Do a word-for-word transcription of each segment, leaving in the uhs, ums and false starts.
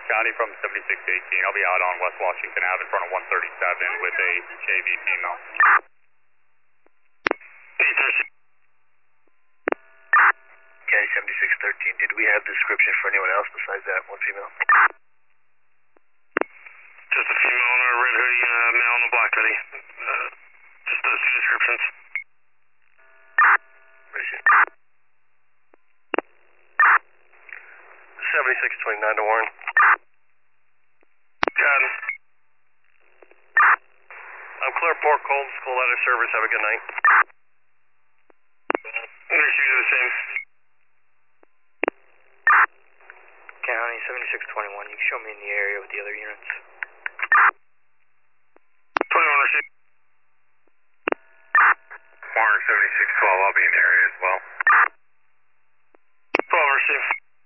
County from seventy-six eighteen. I'll be out on West Washington Ave in front of one thirty-seven with a J V female. County seventy-six thirteen, did we have description for anyone else besides that one female? Just a female in a red hoodie and a male in a black hoodie. Uh, just those two descriptions. seventy-six twenty-nine to Warren. Got him. I'm Clearport, Cold School Letter Service. Have a good night. Understood, you the same. County seventy-six twenty-one, you can show me in the area with the other units. twenty-one understood. Warren seventy-six twelve, I'll be in the area as well. twelve understood.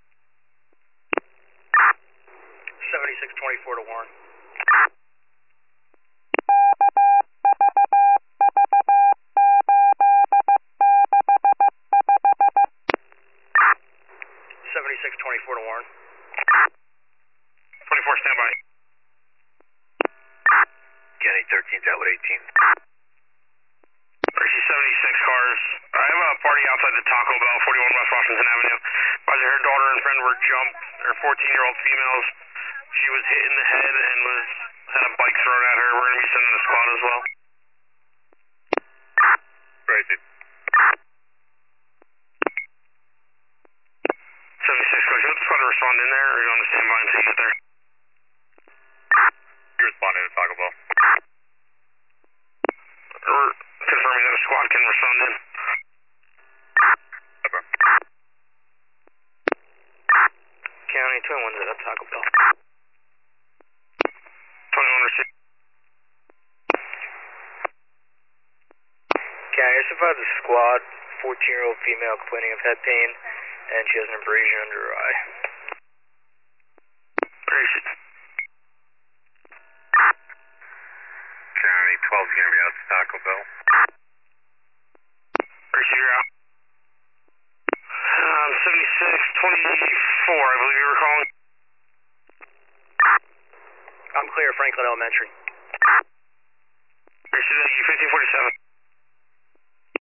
seventy-six twenty-four to Warren. seventy-six twenty-four to Warren. twenty-four standby. County thirteen's out with eighteen. Mercy seventy-six cars. I have a party outside the Taco Bell, forty-one West Washington Avenue. Roger, her daughter and friend were jumped. They're fourteen-year-old females. She was hit in the head and was had a bike thrown at her. We're going to be sending a squad as well. Great, dude. seventy-six cars. You want the squad to respond in there, or you want to stand by until you get there? You responded to Taco Bell. We're confirming that a squad can respond in. Okay. County twenty-one's at Taco Bell. twenty-one understood. County, I survived the squad. fourteen-year-old female complaining of head pain, and she has an abrasion under her eye. Abrasion. County twelve's going to be out to Taco Bell. Abrasion, you're out. Um, seventy-six twenty-four, I believe you were calling. I'm clear, Franklin Elementary. Abrasion, you fifteen forty-seven.